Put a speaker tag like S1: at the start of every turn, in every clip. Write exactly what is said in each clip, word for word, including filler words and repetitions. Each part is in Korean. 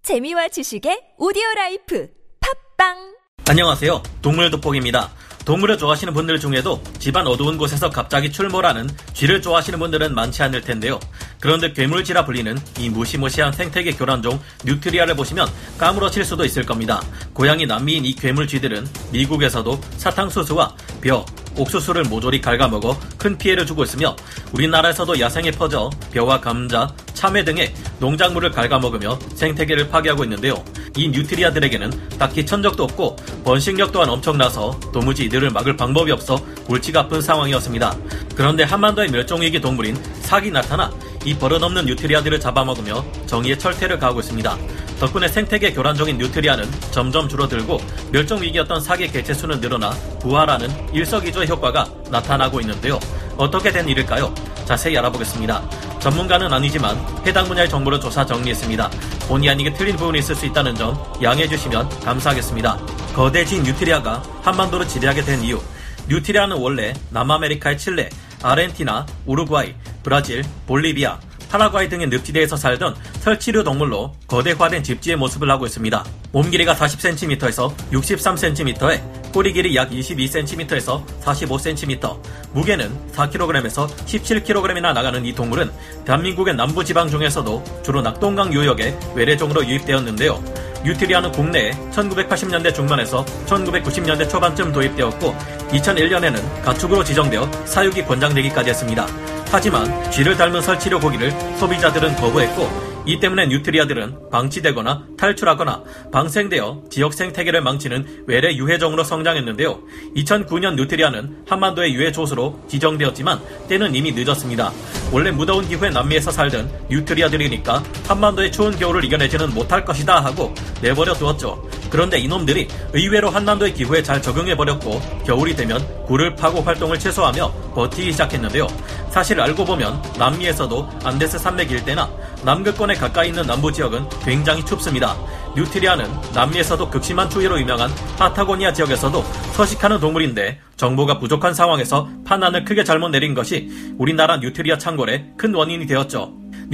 S1: 재미와 지식의 오디오라이프 팝빵.
S2: 안녕하세요. 동물 돋보기입니다. 동물을 좋아하시는 분들 중에도 집안 어두운 곳에서 갑자기 출몰하는 쥐를 좋아하시는 분들은 많지 않을 텐데요. 그런데 괴물쥐라 불리는 이 무시무시한 생태계 교란종 뉴트리아를 보시면 까무러칠 수도 있을 겁니다. 고향이 남미인 이 괴물쥐들은 미국에서도 사탕수수와 벼, 옥수수를 모조리 갉아먹어 큰 피해를 주고 있으며 우리나라에서도 야생에 퍼져 벼와 감자, 참외 등의 농작물을 갉아먹으며 생태계를 파괴하고 있는데요. 이 뉴트리아들에게는 딱히 천적도 없고 번식력 또한 엄청나서 도무지 이들을 막을 방법이 없어 골치가 아픈 상황이었습니다. 그런데 한반도의 멸종위기 동물인 삭이 나타나 이 버릇없는 뉴트리아들을 잡아먹으며 정의의 철퇴를 가하고 있습니다. 덕분에 생태계 교란종인 뉴트리아는 점점 줄어들고 멸종위기였던 삭의 개체수는 늘어나 부활하는 일석이조의 효과가 나타나고 있는데요. 어떻게 된 일일까요? 자세히 알아보겠습니다. 전문가는 아니지만 해당 분야의 정보를 조사 정리했습니다. 본의 아니게 틀린 부분이 있을 수 있다는 점 양해해 주시면 감사하겠습니다. 거대진 뉴트리아가 한반도를 지배하게 된 이유. 뉴트리아는 원래 남아메리카의 칠레, 아르헨티나, 우루과이, 브라질, 볼리비아, 파라과이 등의 늪지대에서 살던 설치류 동물로 거대화된 집쥐의 모습을 하고 있습니다. 몸 길이가 사십 센티미터에서 육십삼 센티미터에 꼬리 길이 약 이십이 센티미터에서 사십오 센티미터, 무게는 사 킬로그램에서 십칠 킬로그램이나 나가는 이 동물은 대한민국의 남부지방 중에서도 주로 낙동강 유역의 외래종으로 유입되었는데요. 뉴트리아는 국내에 천구백팔십 년대 중반에서 천구백구십 년대 초반쯤 도입되었고 이천일 년에는 가축으로 지정되어 사육이 권장되기까지 했습니다. 하지만 쥐를 닮은 설치류 고기를 소비자들은 거부했고 이 때문에 뉴트리아들은 방치되거나 탈출하거나 방생되어 지역 생태계를 망치는 외래 유해종으로 성장했는데요. 이천구 년 뉴트리아는 한반도의 유해 조수로 지정되었지만 때는 이미 늦었습니다. 원래 무더운 기후에 남미에서 살던 뉴트리아들이니까 한반도의 추운 겨울을 이겨내지는 못할 것이다 하고 내버려 두었죠. 그런데 이놈들이 의외로 한반도의 기후에 잘 적응해버렸고 겨울이 되면 굴을 파고 활동을 최소화하며 버티기 시작했는데요. 사실 알고 보면 남미에서도 안데스 산맥 일대나 남극권에 가까이 있는 남부지역은 굉장히 춥습니다. 뉴트리아는 남미에서도 극심한 추위로 유명한 파타고니아 지역에서도 서식하는 동물인데 정보가 부족한 상황에서 판단을 크게 잘못 내린 것이 우리나라 뉴트리아 창궐의 큰 원인이 되었죠.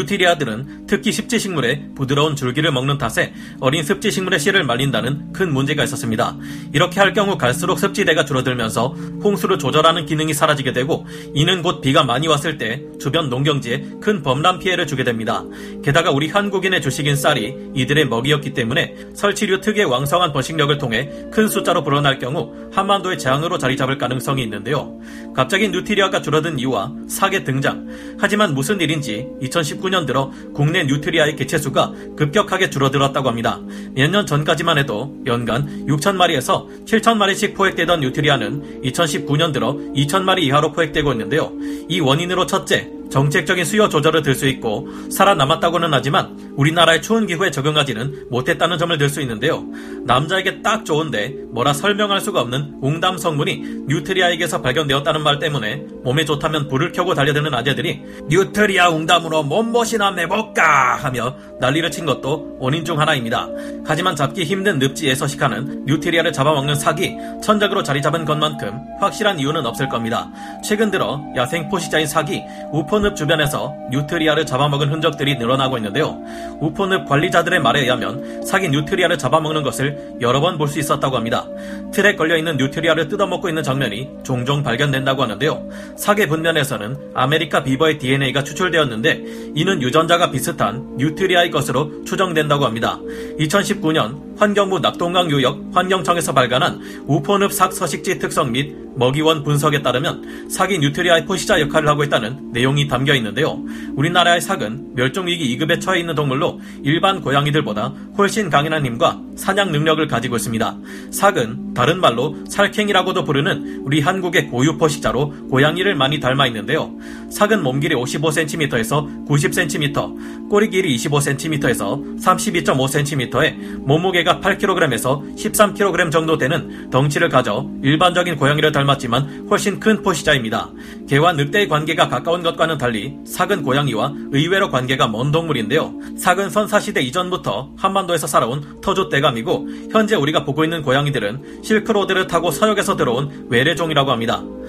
S2: 뉴트리아들은 특히 습지식물의 부드러운 줄기를 먹는 탓에 어린 습지식물의 씨를 말린다는 큰 문제가 있었습니다. 이렇게 할 경우 갈수록 습지대가 줄어들면서 홍수를 조절하는 기능이 사라지게 되고 이는 곧 비가 많이 왔을 때 주변 농경지에 큰 범람 피해를 주게 됩니다. 게다가 우리 한국인의 주식인 쌀이 이들의 먹이였기 때문에 설치류 특유의 왕성한 번식력을 통해 큰 숫자로 불어날 경우 한반도의 재앙으로 자리 잡을 가능성이 있는데요. 갑자기 뉴트리아가 줄어든 이유와 삭의 등장. 하지만 무슨 일인지 이천십구 년 들어 국내 뉴트리아의 개체수가 급격하게 줄어들었다고 합니다. 몇 년 전까지만 해도 연간 육천 마리에서 칠천 마리씩 포획되던 뉴트리아는 이천십구 년 들어 이천 마리 이하로 포획되고 있는데요. 이 원인으로 첫째, 정책적인 수요 조절을 들 수 있고 살아남았다고는 하지만 우리나라의 추운 기후에 적응하지는 못했다는 점을 들 수 있는데요. 남자에게 딱 좋은데 뭐라 설명할 수가 없는 웅담 성분이 뉴트리아에게서 발견되었다는 말 때문에 몸에 좋다면 불을 켜고 달려드는 아재들이 뉴트리아 웅담으로 몸보신나 해볼까 하며 난리를 친 것도 원인 중 하나입니다. 하지만 잡기 힘든 늪지에 서식하는 뉴트리아를 잡아먹는 삭이 천적으로 자리 잡은 것만큼 확실한 이유는 없을 겁니다. 최근 들어 야생 포식자인 삭이 우포늪 주변에서 뉴트리아를 잡아먹은 흔적들이 늘어나고 있는데요. 우포늪 관리자들의 말에 의하면 삭이 뉴트리아를 잡아먹는 것을 여러 번 볼 수 있었다고 합니다. 틀에 걸려있는 뉴트리아를 뜯어먹고 있는 장면이 종종 발견된다고 하는데요. 삭의 분변에서는 아메리카 비버의 디엔에이가 추출되었는데 이는 유전자가 비슷한 뉴트리아의 것으로 추정된다고 합니다. 이천십구 년 환경부 낙동강 유역 환경청에서 발간한 우포늪 삭 서식지 특성 및 먹이원 분석에 따르면 삭이 뉴트리아의 포식자 역할을 하고 있다는 내용이 담겨 있는데요. 우리나라의 삭은 멸종위기 이 급에 처해 있는 동물로 일반 고양이들보다 훨씬 강인한 힘과 사냥 능력을 가지고 있습니다. 삭은 다른 말로 살쾡이라고도 부르는 우리 한국의 고유 포식자로 고양이를 많이 닮아 있는데요. 삭은 몸길이 오십오 센티미터에서 구십 센티미터, 꼬리 길이 이십오 센티미터에서 삼십이 점 오 센티미터에 몸무게가 팔 킬로그램에서 십삼 킬로그램 정도 되는 덩치를 가져 일반적인 고양이를 닮았지만 훨씬 큰 포식자입니다. 개와 늑대의 관계가 가까운 것과는 달리 삭은 고양이와 의외로 관계가 먼 동물인데요. 삭은 선사시대 이전부터 한반도에서 살아온 터줏대감이고 현재 우리가 보고 있는 고양이들은 실크로드를 타고 서역에서 들어온 외래종이라고 합니다.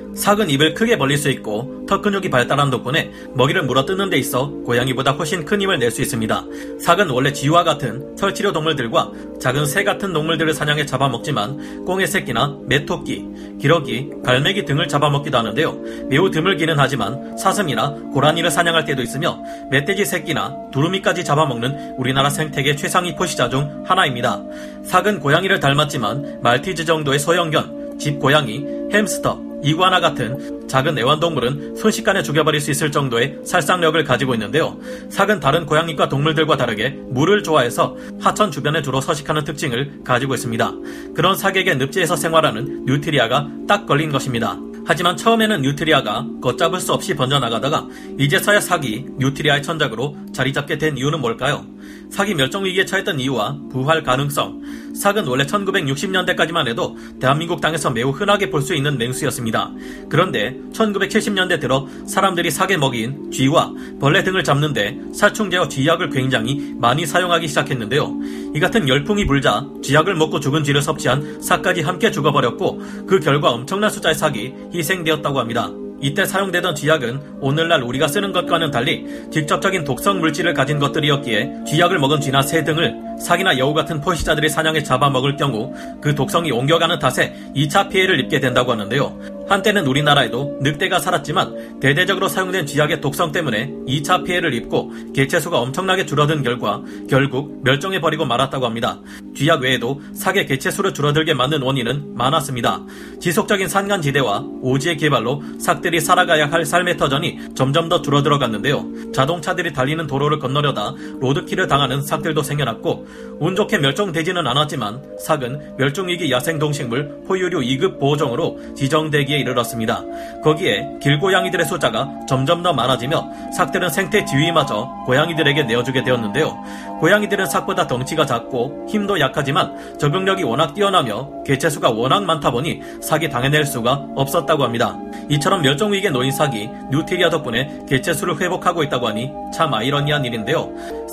S2: 삭은 입을 크게 벌릴 수 있고 턱 근육이 발달한 덕분에 먹이를 물어뜯는 데 있어 고양이보다 훨씬 큰 힘을 낼 수 있습니다. 삭은 원래 쥐와 같은 설치류 동물들과 작은 새 같은 동물들을 사냥해 잡아먹지만 꽁의 새끼나 메토끼, 기러기, 갈매기 등을 잡아먹기도 하는데요. 매우 드물기는 하지만 사슴이나 고라니를 사냥할 때도 있으며 멧돼지 새끼나 두루미까지 잡아먹는 우리나라 생태계 최상위 포식자 중 하나입니다. 삭은 고양이를 닮았지만 말티즈 정도의 소형견, 집고양이, 햄스터, 이구아나 같은 작은 애완동물은 순식간에 죽여버릴 수 있을 정도의 살상력을 가지고 있는데요. 삭은 다른 고양이과 동물들과 다르게 물을 좋아해서 하천 주변에 주로 서식하는 특징을 가지고 있습니다. 그런 삭에게 늪지에서 생활하는 뉴트리아가 딱 걸린 것입니다. 하지만 처음에는 뉴트리아가 걷잡을 수 없이 번져나가다가 이제서야 삭이 뉴트리아의 천적으로 자리잡게 된 이유는 뭘까요? 삭이 멸종위기에 처했던 이유와 부활 가능성. 삭은 원래 천구백육십 년대까지만 해도 대한민국 땅에서 매우 흔하게 볼 수 있는 맹수였습니다. 그런데 천구백칠십 년대 들어 사람들이 삭의 먹이인 쥐와 벌레 등을 잡는데 살충제와 쥐약을 굉장히 많이 사용하기 시작했는데요. 이 같은 열풍이 불자 쥐약을 먹고 죽은 쥐를 섭취한 삭까지 함께 죽어버렸고 그 결과 엄청난 숫자의 삭이 희생되었다고 합니다. 이때 사용되던 쥐약은 오늘날 우리가 쓰는 것과는 달리 직접적인 독성 물질을 가진 것들이었기에 쥐약을 먹은 쥐나 새 등을 삭이나 여우 같은 포식자들이 사냥해 잡아먹을 경우 그 독성이 옮겨가는 탓에 이 차 피해를 입게 된다고 하는데요. 한때는 우리나라에도 늑대가 살았지만 대대적으로 사용된 쥐약의 독성 때문에 이 차 피해를 입고 개체수가 엄청나게 줄어든 결과 결국 멸종해버리고 말았다고 합니다. 쥐약 외에도 삭의 개체수를 줄어들게 만든 원인은 많았습니다. 지속적인 산간지대와 오지의 개발로 삭들이 살아가야 할 삶의 터전이 점점 더 줄어들어갔는데요. 자동차들이 달리는 도로를 건너려다 로드킬을 당하는 삭들도 생겨났고 운 좋게 멸종되지는 않았지만 삭은 멸종위기 야생동식물 포유류 이 급 보호종으로 지정되기에 이르렀습니다. 거기에 길고양이들의 숫자가 점점 더 많아지며 삭들은 생태 지위마저 고양이들에게 내어주게 되었는데요. 고양이들은 삭보다 덩치가 작고 힘도 약하지만 적응력이 워낙 뛰어나며 개체수가 워낙 많다 보니 삭이 당해낼 수가 없었다고 합니다. 이처럼 멸종위기에 놓인 삭이 뉴트리아 덕분에 개체수를 회복하고 있다고 하니 참 아이러니한 일인데요.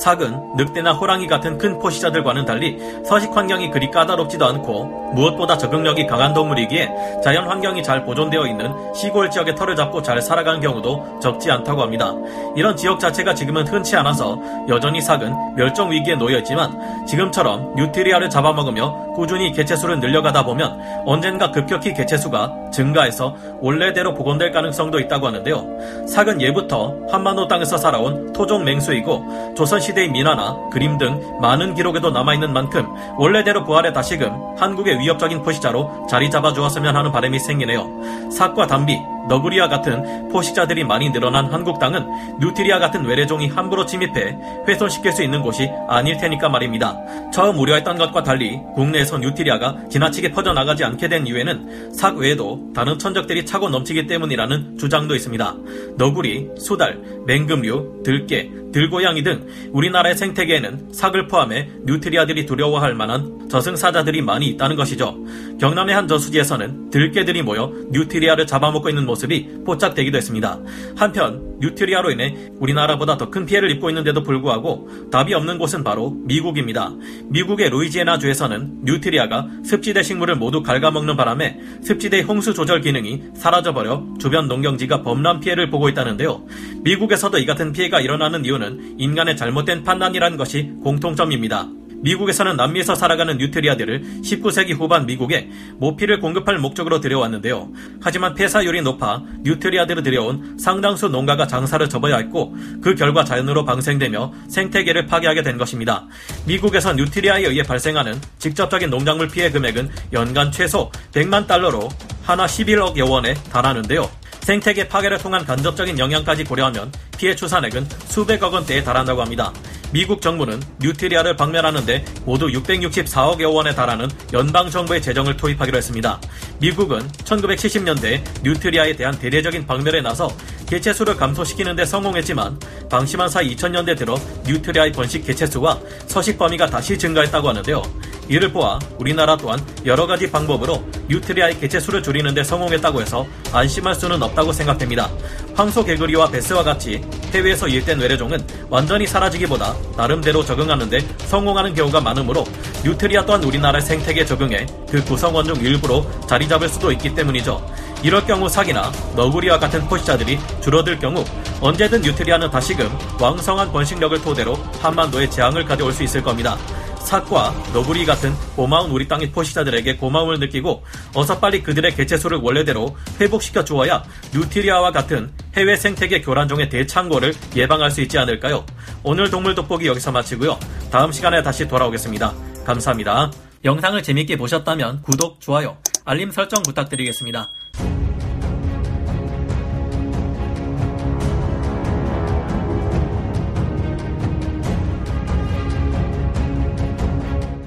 S2: 삭은 늑대나 호랑이 같은 큰 포식자들과는 달리 서식 환경이 그리 까다롭지도 않고 무엇보다 적응력이 강한 동물이기에 자연 환경이 잘 보존되어 있는 시골 지역의 털을 잡고 잘 살아가는 경우도 적지 않다고 합니다. 이런 지역 자체가 지금은 흔치 않아서 여전히 삭은 멸종위기에 놓여있지만 지금처럼 뉴트리아를 잡아먹으며 꾸준히 개체수를 늘려가다 보면 언젠가 급격히 개체수가 증가해서 원래대로 복원될 가능성도 있다고 하는데요. 삭은 예부터 한반도 땅에서 살아온 토종 맹수이고 조선시대의 민화나 그림 등 많은 기록에도 남아있는 만큼 원래대로 부활해 다시금 한국의 위협적인 포식자로 자리 잡아주었으면 하는 바람이 생기네요. 삭과 담비, 너구리와 같은 포식자들이 많이 늘어난 한국 땅은 뉴트리아 같은 외래종이 함부로 침입해 훼손시킬 수 있는 곳이 아닐 테니까 말입니다. 처음 우려했던 것과 달리 국내에서 뉴트리아가 지나치게 퍼져나가지 않게 된 이유에는 삭 외에도 다른 천적들이 차고 넘치기 때문이라는 주장도 있습니다. 너구리, 수달, 맹금류, 들깨, 들고양이 등 우리나라의 생태계에는 삭을 포함해 뉴트리아들이 두려워할 만한 저승사자들이 많이 있다는 것이죠. 경남의 한 저수지에서는 들깨들이 모여 뉴트리아를 잡아먹고 있는 모습이 포착되기도 했습니다. 한편 뉴트리아로 인해 우리나라보다 더 큰 피해를 입고 있는데도 불구하고 답이 없는 곳은 바로 미국입니다. 미국의 루이지애나 주에서는 뉴트리아가 습지대 식물을 모두 갉아먹는 바람에 습지대의 홍수 조절 기능이 사라져버려 주변 농경지가 범람 피해를 보고 있다는데요. 미국에서도 이 같은 피해가 일어나는 이유는 인간의 잘못된 판단이라는 것이 공통점입니다. 미국에서는 남미에서 살아가는 뉴트리아들을 십구 세기 후반 미국에 모피를 공급할 목적으로 들여왔는데요. 하지만 폐사율이 높아 뉴트리아들을 들여온 상당수 농가가 장사를 접어야 했고 그 결과 자연으로 방생되며 생태계를 파괴하게 된 것입니다. 미국에서 뉴트리아에 의해 발생하는 직접적인 농작물 피해 금액은 연간 최소 백만 달러로 하나 십일억여 원에 달하는데요. 생태계 파괴를 통한 간접적인 영향까지 고려하면 피해 추산액은 수백억 원대에 달한다고 합니다. 미국 정부는 뉴트리아를 박멸하는데 모두 육백육십사억여 원에 달하는 연방정부의 재정을 투입하기로 했습니다. 미국은 천구백칠십 년대에 뉴트리아에 대한 대대적인 박멸에 나서 개체수를 감소시키는 데 성공했지만 방심한 사이 이천 년대 들어 뉴트리아의 번식 개체수와 서식 범위가 다시 증가했다고 하는데요. 이를 보아 우리나라 또한 여러가지 방법으로 뉴트리아의 개체수를 줄이는 데 성공했다고 해서 안심할 수는 없다고 생각됩니다. 황소개구리와 베스와 같이 해외에서 유입된 외래종은 완전히 사라지기보다 나름대로 적응하는 데 성공하는 경우가 많으므로 뉴트리아 또한 우리나라의 생태계에 적응해 그 구성원 중 일부로 자리 잡을 수도 있기 때문이죠. 이럴 경우 사기나 너구리와 같은 포식자들이 줄어들 경우 언제든 뉴트리아는 다시금 왕성한 번식력을 토대로 한반도에 재앙을 가져올 수 있을 겁니다. 삭과 너구리 같은 고마운 우리 땅의 포식자들에게 고마움을 느끼고 어서 빨리 그들의 개체수를 원래대로 회복시켜 주어야 뉴트리아와 같은 해외 생태계 교란종의 대창고를 예방할 수 있지 않을까요? 오늘 동물 돋보기 여기서 마치고요. 다음 시간에 다시 돌아오겠습니다. 감사합니다. 영상을 재밌게 보셨다면 구독, 좋아요, 알림 설정 부탁드리겠습니다.